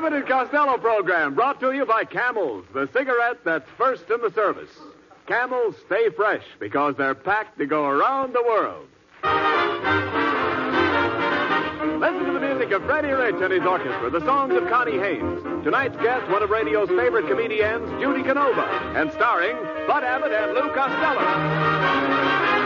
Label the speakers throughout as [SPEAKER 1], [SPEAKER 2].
[SPEAKER 1] Abbott and Costello program brought to you by Camels, the cigarette that's first in the service. Camels stay fresh because they're packed to go around the world. Listen to the music of Freddie Rich and his orchestra, the songs of Connie Haynes. Tonight's guest, one of radio's favorite comedians, Judy Canova, and starring Bud Abbott and Lou Costello.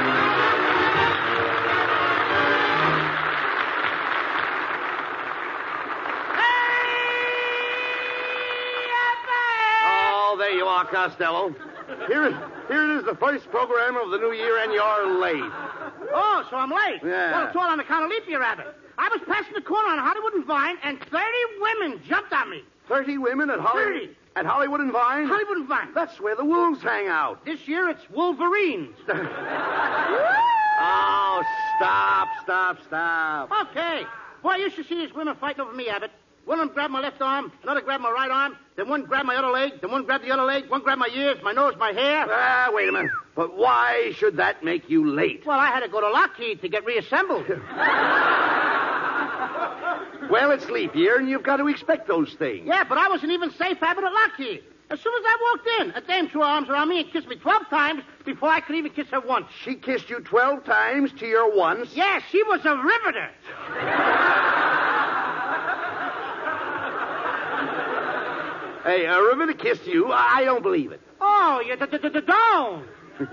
[SPEAKER 2] There you are, Costello. Here it is, the first program of the new year, and you're late.
[SPEAKER 3] Oh, so I'm late?
[SPEAKER 2] Yeah.
[SPEAKER 3] Well, it's all on account of leap year, Abbott. I was passing the corner on Hollywood and Vine, and 30 women jumped on me.
[SPEAKER 2] 30 women at Hollywood?
[SPEAKER 3] 30.
[SPEAKER 2] At Hollywood and Vine?
[SPEAKER 3] Hollywood and Vine.
[SPEAKER 2] That's where the wolves hang out.
[SPEAKER 3] This year, it's Wolverines.
[SPEAKER 2] Oh, stop.
[SPEAKER 3] Okay. Boy, you should see these women fighting over me, Abbott. One of them grabbed my left arm, another grabbed my right arm, then one grabbed my other leg, then one grabbed the other leg, one grabbed my ears, my nose, my hair.
[SPEAKER 2] Wait a minute. But why should that make you late?
[SPEAKER 3] Well, I had to go to Lockheed to get reassembled.
[SPEAKER 2] Well, it's leap year, and you've got to expect those things.
[SPEAKER 3] Yeah, but I wasn't even safe, Abbott, at Lockheed. As soon as I walked in, a dame threw her arms around me and kissed me 12 times before I could even kiss her once.
[SPEAKER 2] She kissed you 12 times to your once?
[SPEAKER 3] Yeah, she was a riveter.
[SPEAKER 2] Hey, Riveter kissed you? I don't believe it.
[SPEAKER 3] Oh, you don't.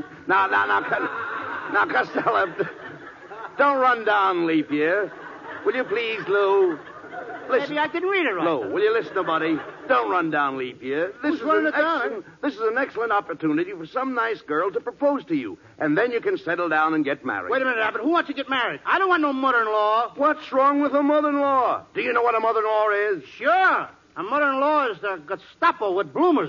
[SPEAKER 2] Now, Costello, don't run down leap year. Will you please, Lou? Listen.
[SPEAKER 3] Maybe I didn't read it right.
[SPEAKER 2] Lou, will you listen to Buddy? Don't run down leap year. This is an excellent opportunity for some nice girl to propose to you, and then you can settle down and get married.
[SPEAKER 3] Wait a minute, Abbott. Who wants to get married? I don't want no mother-in-law.
[SPEAKER 2] What's wrong with a mother-in-law? Do you know what a mother-in-law is?
[SPEAKER 3] Sure. A mother-in-law is the Gestapo with bloomers.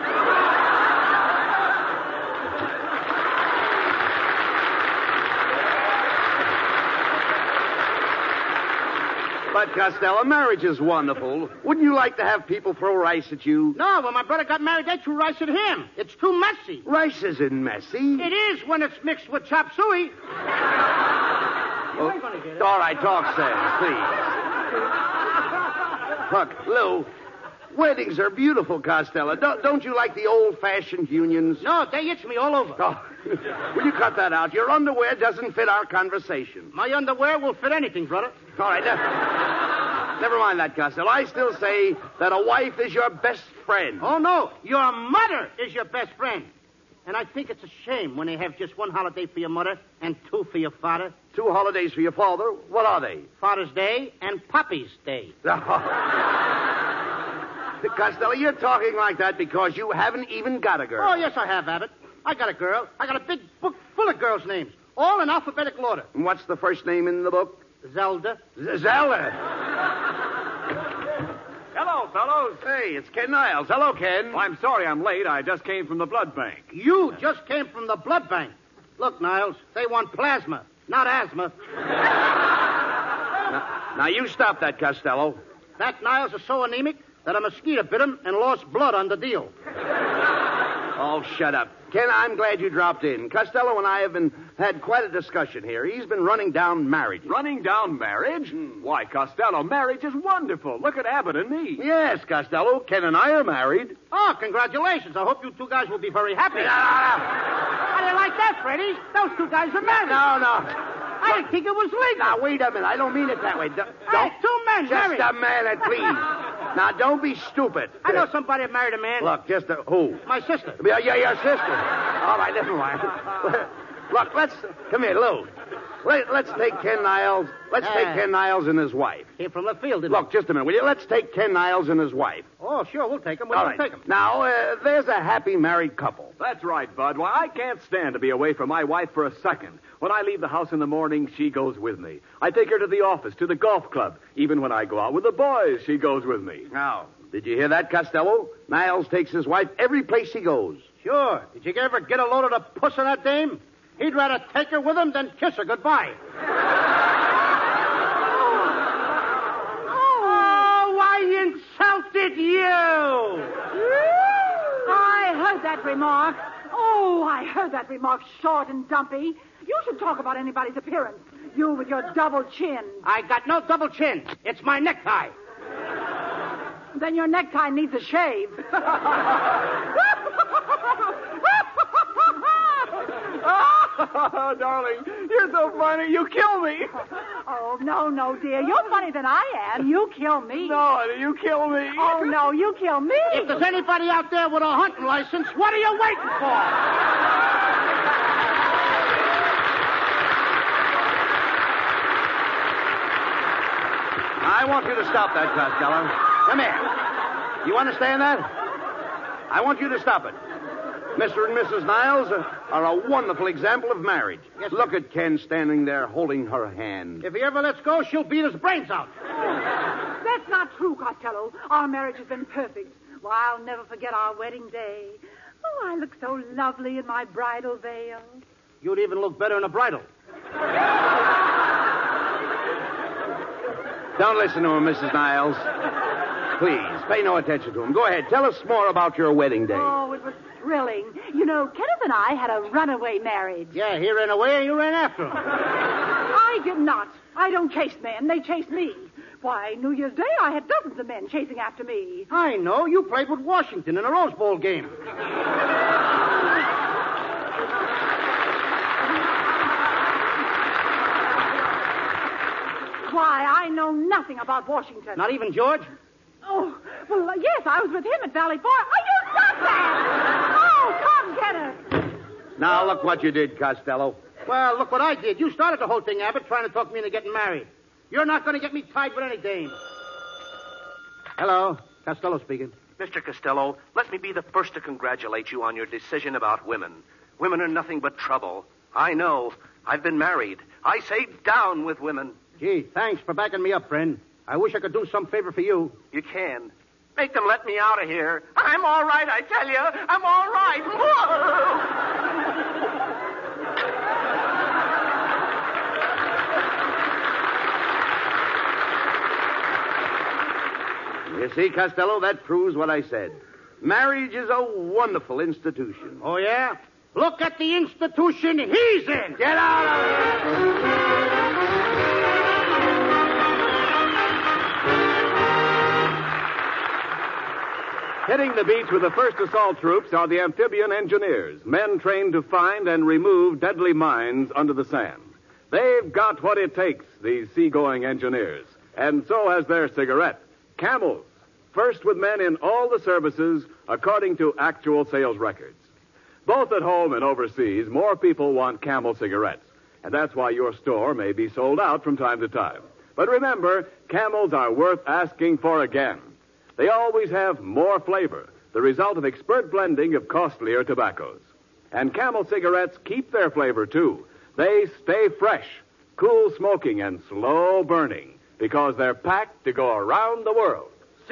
[SPEAKER 2] But, Costello, marriage is wonderful. Wouldn't you like to have people throw rice at you?
[SPEAKER 3] No, when my brother got married, they threw rice at him. It's too messy.
[SPEAKER 2] Rice isn't messy.
[SPEAKER 3] It is when it's mixed with chop suey.
[SPEAKER 2] Oh,
[SPEAKER 3] You ain't gonna get it.
[SPEAKER 2] all right, talk sense, please. Look, Lou, weddings are beautiful, Costello. Don't you like the old-fashioned unions?
[SPEAKER 3] No, they itch me all over.
[SPEAKER 2] Oh, will you cut that out? Your underwear doesn't fit our conversation.
[SPEAKER 3] My underwear will fit anything, brother.
[SPEAKER 2] All right, never mind that, Costello. I still say that a wife is your best friend.
[SPEAKER 3] Oh, no. Your mother is your best friend. And I think it's a shame when they have just one holiday for your mother and two for your father.
[SPEAKER 2] 2 holidays for your father? What are they?
[SPEAKER 3] Father's Day and Poppy's Day.
[SPEAKER 2] Costello, you're talking like that because you haven't even got a girl.
[SPEAKER 3] Oh, yes, I have, Abbott. I got a girl. I got a big book full of girls' names, all in alphabetical order.
[SPEAKER 2] And what's the first name in the book?
[SPEAKER 3] Zelda.
[SPEAKER 2] Zelda.
[SPEAKER 1] Hello, fellows.
[SPEAKER 2] Hey, it's Ken Niles. Hello, Ken.
[SPEAKER 1] Well, I'm sorry I'm late. I just came from the blood bank.
[SPEAKER 3] You just came from the blood bank. Look, Niles, they want plasma, not asthma.
[SPEAKER 2] Now, you stop that, Costello.
[SPEAKER 3] That Niles is so anemic that a mosquito bit him and lost blood on the deal.
[SPEAKER 2] Oh, shut up. Ken, I'm glad you dropped in. Costello and I have had quite a discussion here. He's been running down marriage.
[SPEAKER 1] Running down marriage? Why, Costello, marriage is wonderful. Look at Abbott and me.
[SPEAKER 2] Yes, Costello. Ken and I are married.
[SPEAKER 3] Oh, congratulations. I hope you two guys will be very happy. How do you like that, Freddie? Those two guys are married.
[SPEAKER 2] No.
[SPEAKER 3] I didn't think it was legal.
[SPEAKER 2] Now, wait a minute. I don't mean it that way. Don't.
[SPEAKER 3] Two men
[SPEAKER 2] Just
[SPEAKER 3] married.
[SPEAKER 2] a minute, please. Now, don't be stupid.
[SPEAKER 3] I know somebody that married a man.
[SPEAKER 2] Look, who?
[SPEAKER 3] My sister.
[SPEAKER 2] Yeah, your sister. All right, never mind. Look, come here, Lou. Let's take Ken Niles. Let's take Ken Niles and his wife.
[SPEAKER 3] Came from left field, didn't
[SPEAKER 2] Look, just a minute, will you? Let's take Ken Niles and his wife.
[SPEAKER 3] Oh, sure, we'll take him.
[SPEAKER 2] All right.
[SPEAKER 3] Take him.
[SPEAKER 2] Now, there's a happy married couple.
[SPEAKER 1] That's right, Bud. Why, I can't stand to be away from my wife for a second. When I leave the house in the morning, she goes with me. I take her to the office, to the golf club. Even when I go out with the boys, she goes with me.
[SPEAKER 2] Now, did you hear that, Costello? Niles takes his wife every place he goes.
[SPEAKER 3] Sure. Did you ever get a load of the puss of that dame? He'd rather take her with him than kiss her goodbye. Oh, I insulted you!
[SPEAKER 4] I heard that remark. Oh, I heard that remark, short and dumpy. You should talk about anybody's appearance. You with your double chin.
[SPEAKER 3] I got no double chin. It's my necktie.
[SPEAKER 4] Then your necktie needs a shave.
[SPEAKER 1] Oh, darling, you're so funny. You kill me.
[SPEAKER 4] Oh, no, dear. You're funnier than I am. You kill me.
[SPEAKER 1] No, honey, you kill me.
[SPEAKER 4] Oh, no, you kill me.
[SPEAKER 3] If there's anybody out there with a hunting license, what are you waiting for?
[SPEAKER 2] I want you to stop that, Costello. Come here. You understand that? I want you to stop it. Mr. and Mrs. Niles are a wonderful example of marriage.
[SPEAKER 3] Yes,
[SPEAKER 2] look at Ken standing there holding her hand.
[SPEAKER 3] If he ever lets go, she'll beat his brains out.
[SPEAKER 4] That's not true, Costello. Our marriage has been perfect. Well, I'll never forget our wedding day. Oh, I look so lovely in my bridal veil.
[SPEAKER 3] You'd even look better in a bridal.
[SPEAKER 2] Don't listen to him, Mrs. Niles. Please, pay no attention to him. Go ahead. Tell us more about your wedding day.
[SPEAKER 4] Oh, it was thrilling. You know, Kenneth and I had a runaway marriage.
[SPEAKER 3] Yeah, he ran away and you ran after him.
[SPEAKER 4] I did not. I don't chase men. They chase me. Why, New Year's Day, I had dozens of men chasing after me.
[SPEAKER 3] I know. You played with Washington in a Rose Bowl game.
[SPEAKER 4] Why, I know nothing about Washington.
[SPEAKER 3] Not even George?
[SPEAKER 4] Oh, well, yes, I was with him at Valley Forge. Oh, you stop that! Oh, come, Kenneth.
[SPEAKER 2] Now, look what you did, Costello.
[SPEAKER 3] Well, look what I did. You started the whole thing, Abbott, trying to talk me into getting married. You're not going to get me tied with any dame. Hello, Costello speaking.
[SPEAKER 5] Mr. Costello, let me be the first to congratulate you on your decision about women. Women are nothing but trouble. I know. I've been married. I say down with women.
[SPEAKER 3] Gee, thanks for backing me up, friend. I wish I could do some favor for you.
[SPEAKER 5] You can. Make them let me out of here. I'm all right, I tell you. I'm all right.
[SPEAKER 2] You see, Costello, that proves what I said. Marriage is a wonderful institution.
[SPEAKER 3] Oh, yeah? Look at the institution he's in.
[SPEAKER 2] Get out of here!
[SPEAKER 1] Hitting the beach with the first assault troops are the amphibian engineers, men trained to find and remove deadly mines under the sand. They've got what it takes, these seagoing engineers, and so has their cigarette, Camels, first with men in all the services according to actual sales records. Both at home and overseas, more people want Camel cigarettes, and that's why your store may be sold out from time to time. But remember, Camels are worth asking for again. They always have more flavor, the result of expert blending of costlier tobaccos. And Camel cigarettes keep their flavor, too. They stay fresh, cool smoking, and slow burning, because they're packed to go around the world.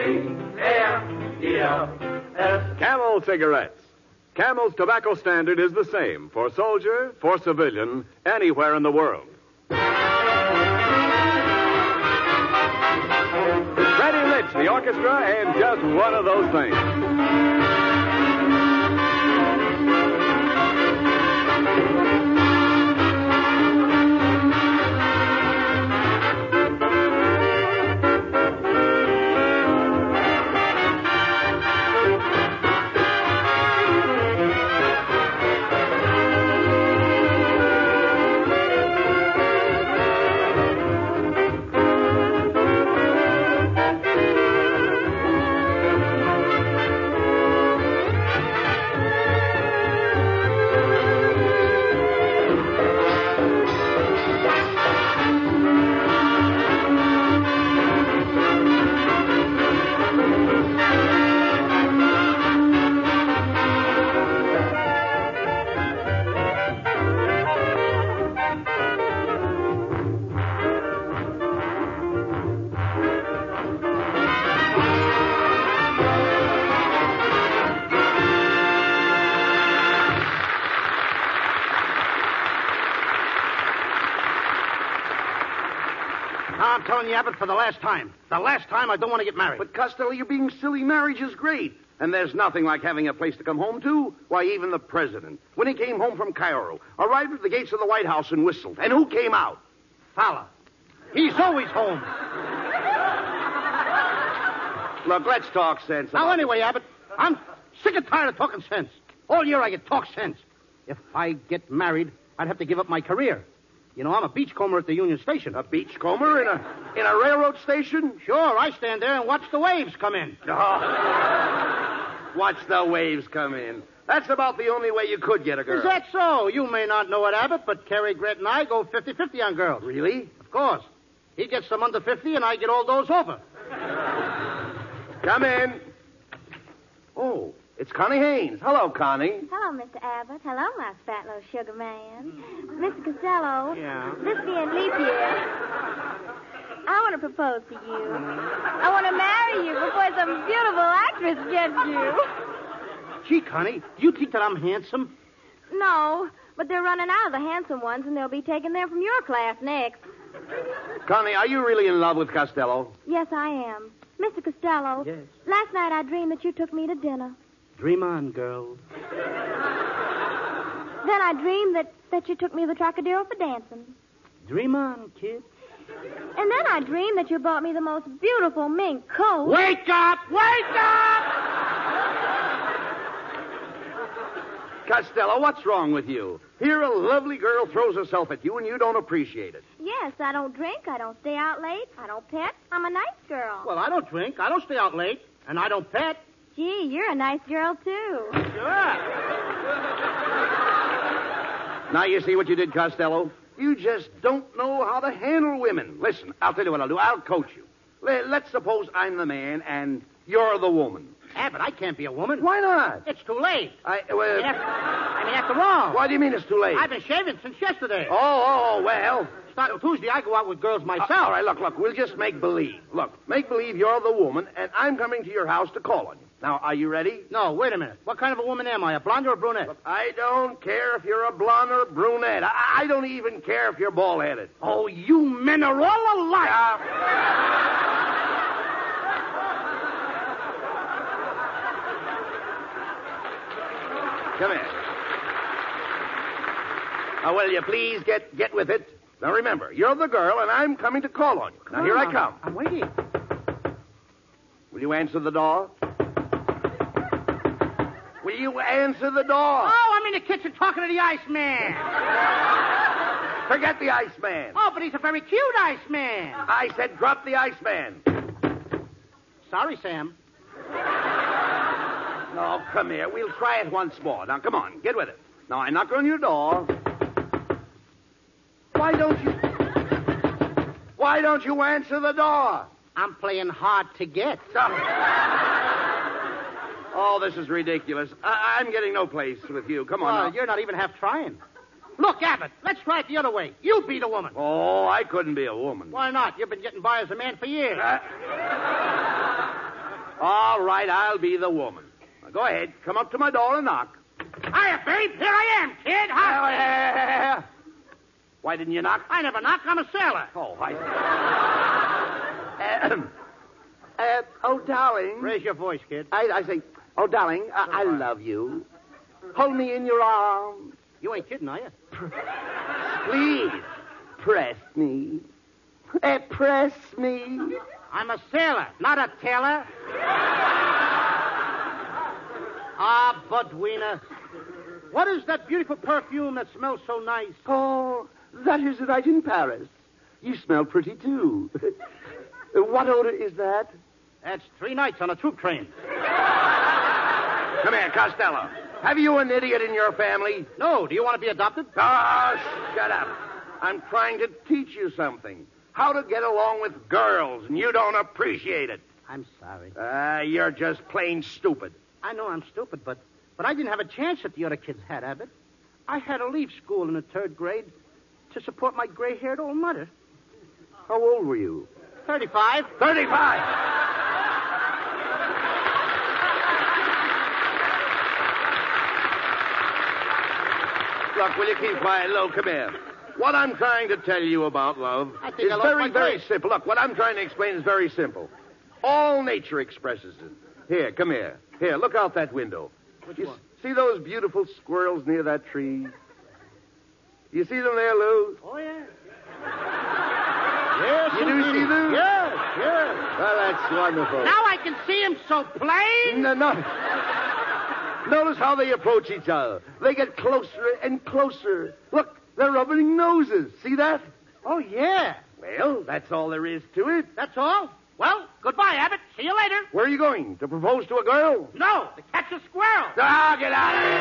[SPEAKER 1] C-A-M-E-L-S. Camel cigarettes. Camel's tobacco standard is the same for soldier, for civilian, anywhere in the world. Freddie Litch, the orchestra, and just one of those things.
[SPEAKER 3] I'm telling you, Abbott, for the last time. The last time I don't want to get married.
[SPEAKER 2] But, Costello, you're being silly. Marriage is great. And there's nothing like having a place to come home to. Why, even the president, when he came home from Cairo, arrived at the gates of the White House and whistled. And who came out?
[SPEAKER 3] Fowler. He's always home.
[SPEAKER 2] Look, let's talk sense.
[SPEAKER 3] Now, anyway, Abbott, I'm sick and tired of talking sense. All year I get talk sense. If I get married, I'd have to give up my career. You know, I'm a beachcomber at the Union Station.
[SPEAKER 2] A beachcomber in a railroad station?
[SPEAKER 3] Sure, I stand there and watch the waves come in.
[SPEAKER 2] Oh. Watch the waves come in. That's about the only way you could get a girl.
[SPEAKER 3] Is that so? You may not know it, Abbott, but Cary Grant and I go 50-50 on girls.
[SPEAKER 2] Really?
[SPEAKER 3] Of course. He gets some under 50 and I get all those over.
[SPEAKER 2] Come in. Oh, it's Connie Haynes. Hello, Connie.
[SPEAKER 6] Hello, Mr. Abbott. Hello, my fat little sugar man. Mr. Costello.
[SPEAKER 3] Yeah?
[SPEAKER 6] This being leap year, I want to propose to you. I want to marry you before some beautiful actress gets you.
[SPEAKER 3] Gee, Connie, do you think that I'm handsome?
[SPEAKER 6] No, but they're running out of the handsome ones, and they'll be taking them from your class next.
[SPEAKER 2] Connie, are you really in love with Costello?
[SPEAKER 6] Yes, I am. Mr. Costello.
[SPEAKER 3] Yes.
[SPEAKER 6] Last night I dreamed that you took me to dinner.
[SPEAKER 3] Dream on, girl.
[SPEAKER 6] Then I dreamed that you took me to the Trocadero for dancing.
[SPEAKER 3] Dream on, kid.
[SPEAKER 6] And then I dreamed that you bought me the most beautiful mink coat.
[SPEAKER 3] Wake up! Wake up!
[SPEAKER 2] Costello, what's wrong with you? Here a lovely girl throws herself at you and you don't appreciate it.
[SPEAKER 6] Yes, I don't drink. I don't stay out late. I don't pet. I'm a nice girl.
[SPEAKER 3] Well, I don't drink. I don't stay out late. And I don't pet.
[SPEAKER 6] Gee, you're a nice girl, too.
[SPEAKER 3] Sure.
[SPEAKER 2] Now you see what you did, Costello? You just don't know how to handle women. Listen, I'll tell you what I'll do. I'll coach you. Let's suppose I'm the man and you're the woman.
[SPEAKER 3] Abbott, I can't be a woman.
[SPEAKER 2] Why not?
[SPEAKER 3] It's too late.
[SPEAKER 2] Well,
[SPEAKER 3] After all.
[SPEAKER 2] Why do you mean it's too late?
[SPEAKER 3] I've been shaving since yesterday.
[SPEAKER 2] Oh, well.
[SPEAKER 3] Starting Tuesday, I go out with girls myself.
[SPEAKER 2] All right, look, we'll just make believe. Look, make believe you're the woman, and I'm coming to your house to call on you. Now, are you ready?
[SPEAKER 3] No, wait a minute. What kind of a woman am I, a blonde or a brunette?
[SPEAKER 2] Look, I don't care if you're a blonde or a brunette. I don't even care if you're bald-headed.
[SPEAKER 3] Oh, you men are all alike.
[SPEAKER 2] Come here. Now, will you please get with it? Now, remember, you're the girl, and I'm coming to call on you. Now, here I come.
[SPEAKER 3] I'm waiting.
[SPEAKER 2] Will you answer the door? Will you answer the door?
[SPEAKER 3] Oh, I'm in the kitchen talking to the Iceman.
[SPEAKER 2] Forget the Iceman.
[SPEAKER 3] Oh, but he's a very cute Iceman.
[SPEAKER 2] I said drop the Iceman.
[SPEAKER 3] Sorry, Sam.
[SPEAKER 2] No, come here. We'll try it once more. Now, come on. Get with it. Now, I knock on your door. Why don't you answer the door?
[SPEAKER 3] I'm playing hard to get.
[SPEAKER 2] Oh, this is ridiculous. I'm getting no place with you. Come on now.
[SPEAKER 3] You're not even half trying. Look, Abbott, let's try it the other way. You be the woman.
[SPEAKER 2] Oh, I couldn't be a woman.
[SPEAKER 3] Why not? You've been getting by as a man for years.
[SPEAKER 2] All right, I'll be the woman. Now, go ahead. Come up to my door and knock.
[SPEAKER 3] Hiya, babe. Here I am, kid. Hi.
[SPEAKER 2] Why didn't you knock?
[SPEAKER 3] I never knock. I'm a sailor.
[SPEAKER 2] Oh, oh, darling.
[SPEAKER 3] Raise your voice, kid.
[SPEAKER 2] I say, oh, darling, I love you. Hold me in your arms.
[SPEAKER 3] You ain't kidding, are you?
[SPEAKER 2] Please, press me. Press me.
[SPEAKER 3] I'm a sailor, not a tailor. Ah, Budwina. What is that beautiful perfume that smells so nice?
[SPEAKER 2] Oh, that is right in Paris. You smell pretty, too. What odor is that?
[SPEAKER 3] That's 3 nights on a troop train.
[SPEAKER 2] Come here, Costello. Have you an idiot in your family?
[SPEAKER 3] No. Do you want to be adopted?
[SPEAKER 2] Oh, shut up. I'm trying to teach you something. How to get along with girls, and you don't appreciate it.
[SPEAKER 3] I'm sorry.
[SPEAKER 2] You're just plain stupid.
[SPEAKER 3] I know I'm stupid, but I didn't have a chance that the other kids had, Abbott. I had to leave school in the 3rd grade to support my gray-haired old mother.
[SPEAKER 2] How old were you?
[SPEAKER 3] 35.
[SPEAKER 2] 35! Look, will you keep quiet? Lo, come here. What I'm trying to tell you about love is very simple. Look, what I'm trying to explain is very simple. All nature expresses it. Here, come here. Here, look out that window.
[SPEAKER 3] Which
[SPEAKER 2] you
[SPEAKER 3] one?
[SPEAKER 2] See those beautiful squirrels near that tree? You see them there, Lou?
[SPEAKER 3] Oh, yeah. Yes,
[SPEAKER 2] You do see them?
[SPEAKER 3] Yes.
[SPEAKER 2] Well, that's wonderful.
[SPEAKER 3] Now I can see him so plain.
[SPEAKER 2] No. Notice how they approach each other. They get closer and closer. Look, they're rubbing noses. See that?
[SPEAKER 3] Oh, yeah.
[SPEAKER 2] Well, that's all there is to it.
[SPEAKER 3] That's all? Well, goodbye, Abbott. See you later.
[SPEAKER 2] Where are you going? To propose to a girl?
[SPEAKER 3] No, to catch a squirrel.
[SPEAKER 2] Ah, get out of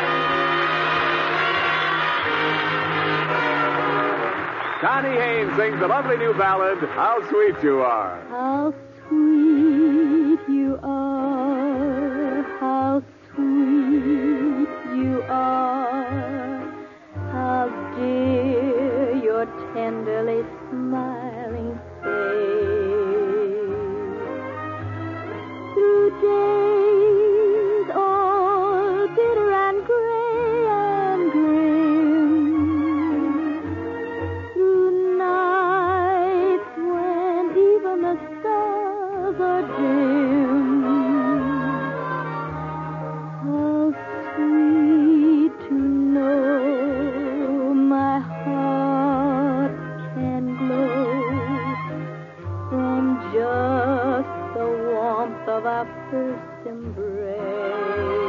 [SPEAKER 2] here.
[SPEAKER 1] Connie Haynes sings the lovely new ballad, How Sweet You Are.
[SPEAKER 6] How sweet you are, how sweet you are, how dear your tenderly smiling face. Through days all bitter and gray and grim, through nights when even the stars are dim, how sweet to know my heart can glow from just the warmth of our first embrace.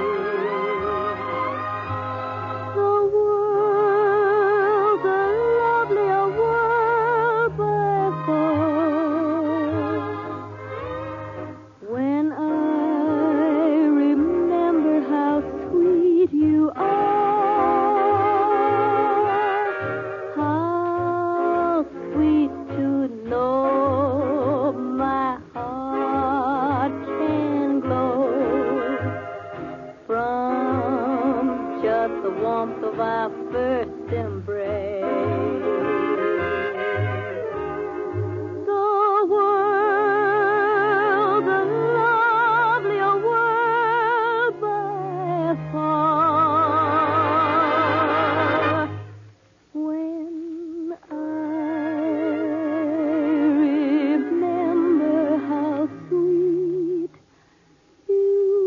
[SPEAKER 6] The world's a lovelier world by far when I remember how sweet you are. How sweet to know my heart can glow from just the warmth of our first embrace. The world's a lovelier world by far when I remember how sweet you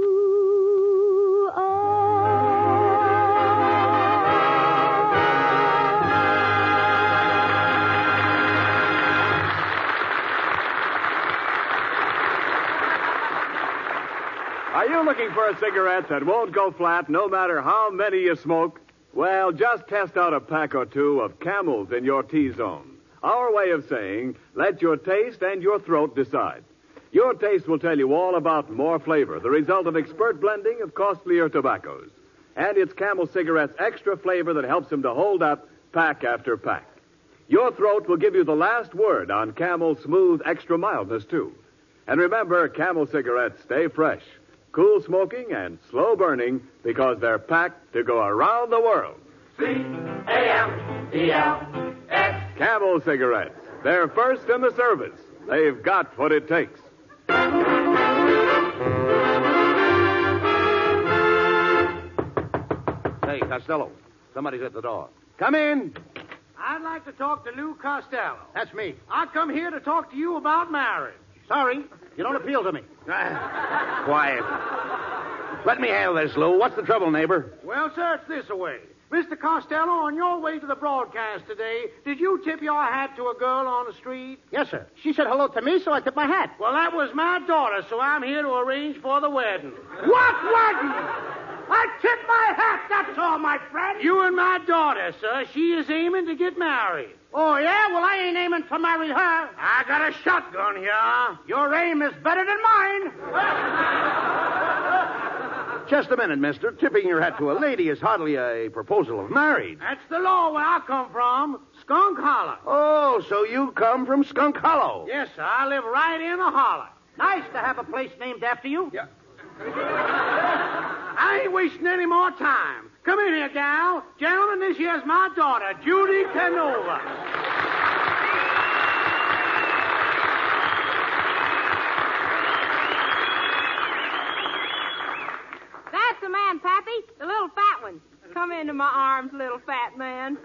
[SPEAKER 1] Are you looking for a cigarette that won't go flat no matter how many you smoke? Well, just test out a pack or two of Camels in your T-zone. Our way of saying, let your taste and your throat decide. Your taste will tell you all about more flavor, the result of expert blending of costlier tobaccos. And it's Camel cigarettes' extra flavor that helps them to hold up pack after pack. Your throat will give you the last word on Camel's smooth extra mildness, too. And remember, Camel cigarettes stay fresh, cool smoking, and slow burning because they're packed to go around the world.
[SPEAKER 7] C-A-M-E-L-S.
[SPEAKER 1] Camel cigarettes. They're first in the service. They've got what it takes.
[SPEAKER 2] Hey, Costello, somebody's at the door. Come in.
[SPEAKER 3] I'd like to talk to Lou Costello. That's me. I come here to talk to you about marriage. Sorry, you don't appeal to me.
[SPEAKER 2] Quiet. Let me handle this, Lou. What's the trouble, neighbor?
[SPEAKER 3] Well, sir, it's this way. Mr. Costello, on your way to the broadcast today, did you tip your hat to a girl on the street? Yes, sir. She said hello to me, so I tipped my hat. Well, that was my daughter, so I'm here to arrange for the wedding. What wedding? I tipped my hat, that's all, my friend. You and my daughter, sir. She is aiming to get married. Oh, yeah? Well, I ain't aiming to marry her. I got a shotgun here. Your aim is better than mine.
[SPEAKER 2] Just a minute, mister. Tipping your hat to a lady is hardly a proposal of marriage.
[SPEAKER 3] That's the law where I come from, Skunk Hollow.
[SPEAKER 2] Oh, so you come from Skunk Hollow.
[SPEAKER 3] Yes, sir. I live right in the holler. Nice to have a place named after you.
[SPEAKER 2] Yeah.
[SPEAKER 3] I ain't wasting any more time. Come in here, gal. Gentlemen, this here's my daughter, Judy Canova.
[SPEAKER 8] That's the man, Pappy. The little fat one. Come into my arms, little fat man.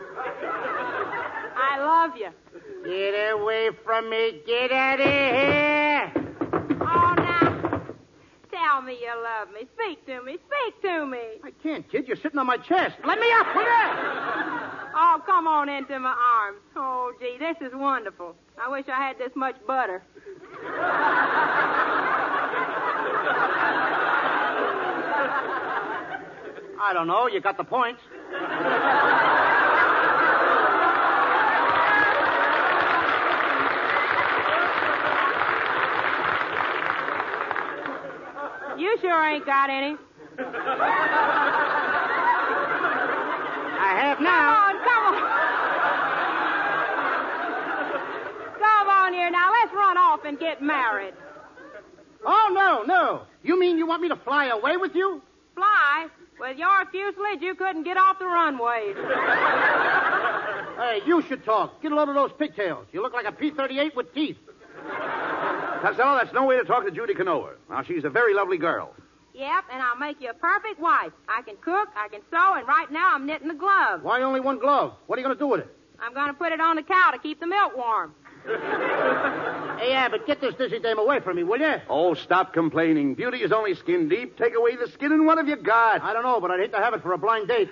[SPEAKER 8] I love you.
[SPEAKER 3] Get away from me. Get out of here.
[SPEAKER 8] Oh, now, tell me you love me. Speak to me. Speak to me.
[SPEAKER 3] I can't, kid. You're sitting on my chest. Let me up, will you?
[SPEAKER 8] Oh, come on into my arms. Oh, gee, this is wonderful. I wish I had this much butter.
[SPEAKER 3] I don't know. You got the points.
[SPEAKER 8] You sure ain't got any.
[SPEAKER 3] I have now.
[SPEAKER 8] Come on here now. Let's run off and get married.
[SPEAKER 3] Oh, no. You mean you want me to fly away with you?
[SPEAKER 8] Fly? With your fuselage, you couldn't get off the runways.
[SPEAKER 3] Hey, you should talk. Get a load of those pigtails. You look like a P-38 with teeth.
[SPEAKER 2] Costello, that's no way to talk to Judy Canova. Now, she's a very lovely girl.
[SPEAKER 8] Yep, and I'll make you a perfect wife. I can cook, I can sew, and right now I'm knitting a glove.
[SPEAKER 3] Why only one glove? What are you going to do with it?
[SPEAKER 8] I'm going to put it on the cow to keep the milk warm.
[SPEAKER 3] Hey, Abbott, get this dizzy dame away from me, will you?
[SPEAKER 2] Oh, stop complaining. Beauty is only skin deep. Take away the skin, and what have you got?
[SPEAKER 3] I don't know, but I'd hate to have it for a blind date.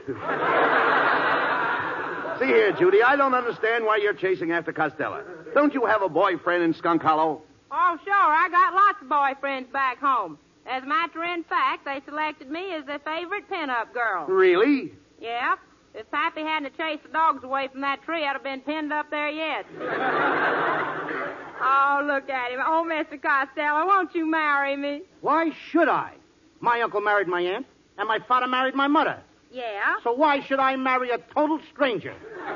[SPEAKER 2] See here, Judy, I don't understand why you're chasing after Costello. Don't you have a boyfriend in Skunk Hollow?
[SPEAKER 8] Oh, sure. I got lots of boyfriends back home. As a matter of fact, they selected me as their favorite pin-up girl.
[SPEAKER 2] Really?
[SPEAKER 8] Yep. If Pappy hadn't chased the dogs away from that tree, I'd have been pinned up there yet. Oh, look at him. Oh, Mr. Costello, won't you marry me?
[SPEAKER 3] Why should I? My uncle married my aunt, and my father married my mother.
[SPEAKER 8] Yeah?
[SPEAKER 3] So why should I marry a total stranger?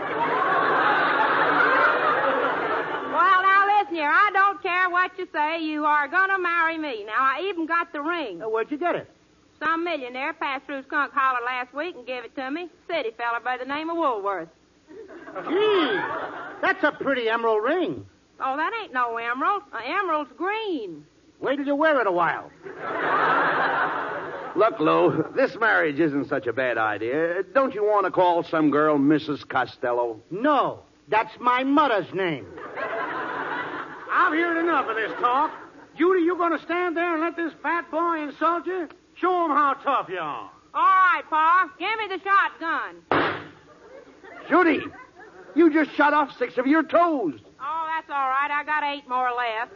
[SPEAKER 8] Well, now, listen here. I don't care what you say. You are going to marry me. Now, I even got the ring.
[SPEAKER 3] Where'd you get it?
[SPEAKER 8] Some millionaire passed through Skunk Hollow last week and gave it to me. City fella by the name of Woolworth.
[SPEAKER 3] Gee, that's a pretty emerald ring.
[SPEAKER 8] Oh, that ain't no emerald. Emerald's green.
[SPEAKER 3] Wait till you wear it a while.
[SPEAKER 2] Look, Lou, this marriage isn't such a bad idea. Don't you want to call some girl Mrs. Costello?
[SPEAKER 3] No, that's my mother's name.
[SPEAKER 7] I've heard enough of this talk. Judy, you going to stand there and let this fat boy insult you? Show him how tough you are.
[SPEAKER 8] All right, Pa. Give me the shotgun.
[SPEAKER 2] Judy, you just shot off 6 of your toes.
[SPEAKER 8] Oh, that's all right. I got 8 more left.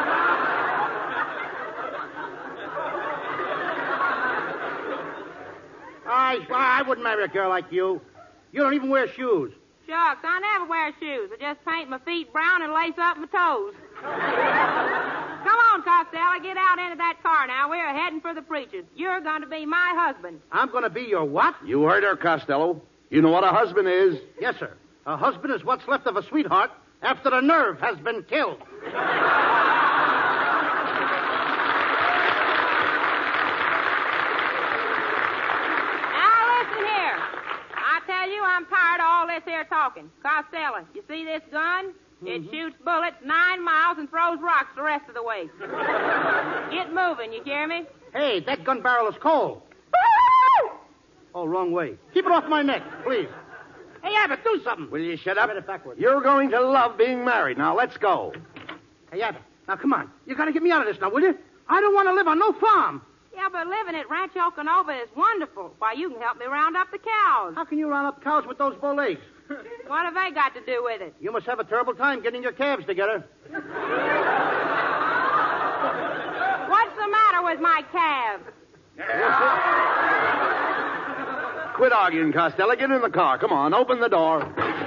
[SPEAKER 3] I wouldn't marry a girl like you. You don't even wear shoes.
[SPEAKER 8] Shucks, I never wear shoes. I just paint my feet brown and lace up my toes. Come on, Costello, get out into that car now. We're heading for the preachers. You're going to be my husband.
[SPEAKER 3] I'm going to be your what?
[SPEAKER 2] You heard her, Costello. You know what a husband is?
[SPEAKER 3] Yes, sir. A husband is what's left of a sweetheart after the nerve has been killed.
[SPEAKER 8] I'm tired of all this here talking. Costello, you see this gun? It shoots bullets 9 miles and throws rocks the rest of the way. Get moving, you hear me?
[SPEAKER 3] Hey, that gun barrel is cold. Oh, wrong way. Keep it off my neck, please. Hey, Abbott, do something.
[SPEAKER 2] Will you shut up?
[SPEAKER 3] Read it backwards.
[SPEAKER 2] You're going to love being married. Now, let's go.
[SPEAKER 3] Hey, Abbott, now come on. You got to get me out of this now, will you? I don't want to live on no farm.
[SPEAKER 8] Yeah, but living at Rancho Canova is wonderful. Why, you can help me round up the cows.
[SPEAKER 3] How can you round up cows with those bow legs?
[SPEAKER 8] What have they got to do with it?
[SPEAKER 3] You must have a terrible time getting your calves together.
[SPEAKER 8] What's the matter with my calves?
[SPEAKER 2] Quit arguing, Costello. Get in the car. Come on, open the door.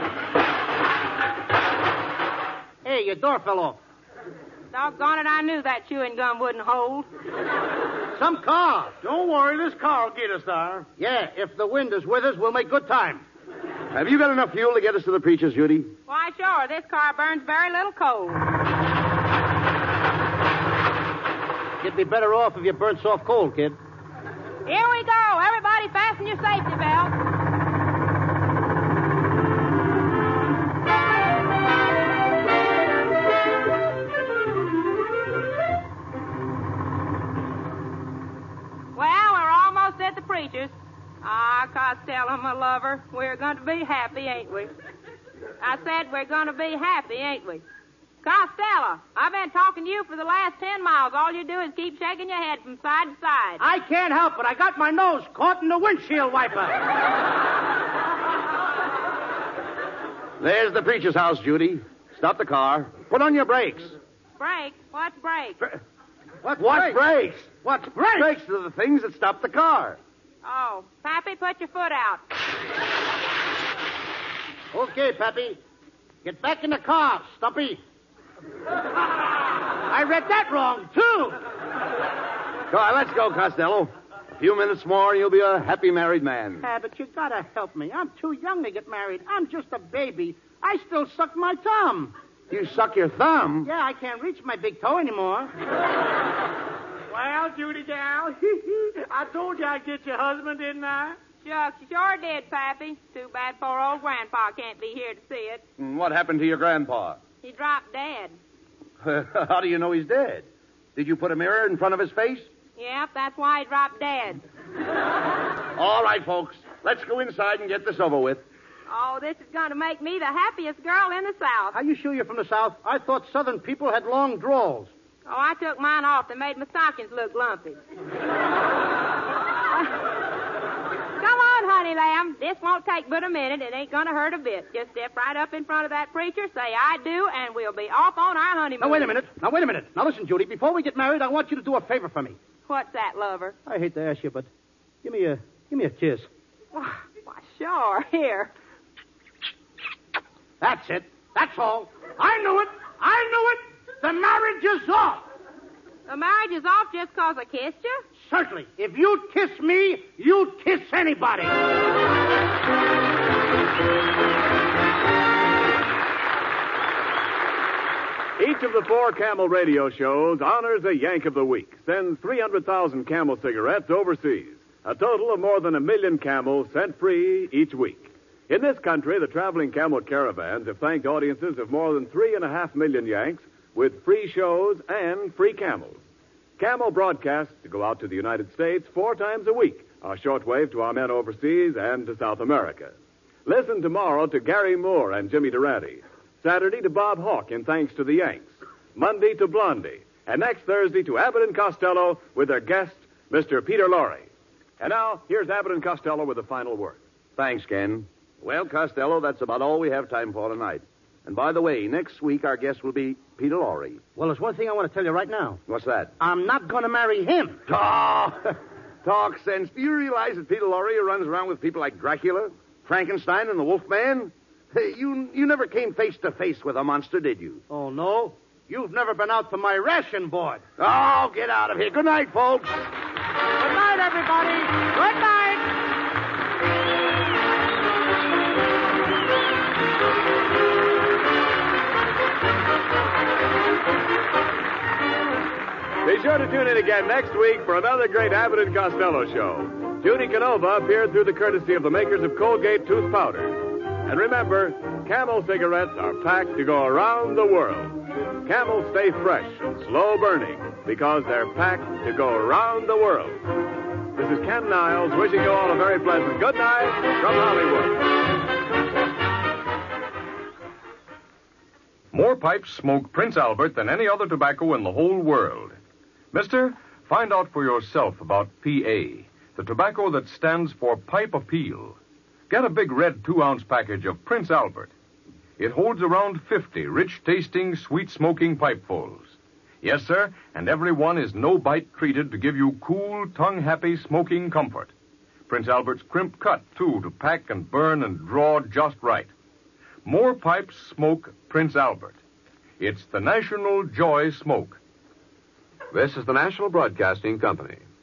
[SPEAKER 3] Hey, your door fell off.
[SPEAKER 8] Doggone it, I knew that chewing gum wouldn't hold.
[SPEAKER 3] Some car.
[SPEAKER 7] Don't worry, this car will get us there.
[SPEAKER 3] Yeah, if the wind is with us, we'll make good time.
[SPEAKER 2] Have you got enough fuel to get us to the preachers, Judy?
[SPEAKER 8] Why, sure. This car burns very little coal.
[SPEAKER 3] You'd be better off if you burnt soft coal, kid.
[SPEAKER 8] Here we go. Everybody fasten your safety belt. Well, we're almost at the preachers. Ah, Costello, my lover, we're going to be happy, ain't we? I said we're going to be happy, ain't we? Costello, I've been talking to you for the last 10 miles. All you do is keep shaking your head from side to side.
[SPEAKER 3] I can't help it. I got my nose caught in the windshield wiper.
[SPEAKER 2] There's the preacher's house, Judy. Stop the car. Put on your brakes.
[SPEAKER 8] Brakes? What's brakes?
[SPEAKER 2] What brakes? What's brakes? Brakes are the things that stop the car.
[SPEAKER 8] Oh, Pappy, put your foot out.
[SPEAKER 3] Okay, Pappy. Get back in the car, Stumpy. I read that wrong, too.
[SPEAKER 2] Come on, let's go, Costello. A few minutes more, and you'll be a happy married man.
[SPEAKER 3] Yeah, but you gotta help me. I'm too young to get married. I'm just a baby. I still suck my thumb.
[SPEAKER 2] You suck your thumb?
[SPEAKER 3] Yeah, I can't reach my big toe anymore.
[SPEAKER 7] Well, Judy gal, I told you I'd get your husband, didn't I?
[SPEAKER 8] Shucks, you sure did, Pappy. Too bad poor old Grandpa can't be here to see it.
[SPEAKER 2] What happened to your grandpa?
[SPEAKER 8] He dropped dead.
[SPEAKER 2] How do you know he's dead? Did you put a mirror in front of his face?
[SPEAKER 8] Yep, that's why he dropped dead.
[SPEAKER 2] All right, folks. Let's go inside and get this over with.
[SPEAKER 8] Oh, this is going to make me the happiest girl in the South.
[SPEAKER 3] Are you sure you're from the South? I thought Southern people had long drawls.
[SPEAKER 8] Oh, I took mine off. They made my stockings look lumpy. Come on, honey lamb. This won't take but a minute. It ain't going to hurt a bit. Just step right up in front of that preacher, say I do, and we'll be off on our honeymoon.
[SPEAKER 3] Now, wait a minute. Now, listen, Judy. Before we get married, I want you to do a favor for me.
[SPEAKER 8] What's that, lover?
[SPEAKER 3] I hate to ask you, but give me a kiss.
[SPEAKER 8] Why, sure. Here.
[SPEAKER 3] That's it. That's all. I knew it. The marriage is off.
[SPEAKER 8] The marriage is off just because I kissed you?
[SPEAKER 3] Certainly. If you'd kiss me, you'd kiss anybody.
[SPEAKER 1] Each of the 4 Camel radio shows honors a Yank of the Week, sends 300,000 Camel cigarettes overseas. A total of more than 1 million Camels sent free each week. In this country, the traveling Camel caravans have thanked audiences of more than 3.5 million Yanks with free shows and free Camels. Camel broadcasts go out to the United States 4 times a week, our shortwave to our men overseas and to South America. Listen tomorrow to Gary Moore and Jimmy Durante. Saturday to Bob Hawke in Thanks to the Yanks. Monday to Blondie. And next Thursday to Abbott and Costello with their guest, Mr. Peter Lorre. And now, here's Abbott and Costello with the final word.
[SPEAKER 2] Thanks, Ken. Well, Costello, that's about all we have time for tonight. And by the way, next week our guest will be Peter Lorre.
[SPEAKER 3] Well, there's one thing I want to tell you right now.
[SPEAKER 2] What's that?
[SPEAKER 3] I'm not going to marry him.
[SPEAKER 2] Talk sense. Do you realize that Peter Lorre runs around with people like Dracula, Frankenstein, and the Wolfman? Hey, you never came face to face with a monster, did you?
[SPEAKER 3] Oh, no? You've never been out to my ration board.
[SPEAKER 2] Oh, get out of here. Good night, folks.
[SPEAKER 3] Good night, everybody. Good night.
[SPEAKER 1] Be sure to tune in again next week for another great Abbott and Costello show. Judy Canova appeared through the courtesy of the makers of Colgate tooth powder. And remember, Camel cigarettes are packed to go around the world. Camels stay fresh and slow burning because they're packed to go around the world. This is Ken Niles wishing you all a very pleasant good night from Hollywood.
[SPEAKER 9] More pipes smoke Prince Albert than any other tobacco in the whole world. Mister, find out for yourself about PA, the tobacco that stands for pipe appeal. Get a big red 2-ounce package of Prince Albert. It holds around 50 rich-tasting, sweet-smoking pipefuls. Yes, sir, and every one is no-bite treated to give you cool, tongue-happy smoking comfort. Prince Albert's crimp cut, too, to pack and burn and draw just right. More pipes smoke Prince Albert. It's the National Joy Smoke.
[SPEAKER 10] This is the National Broadcasting Company.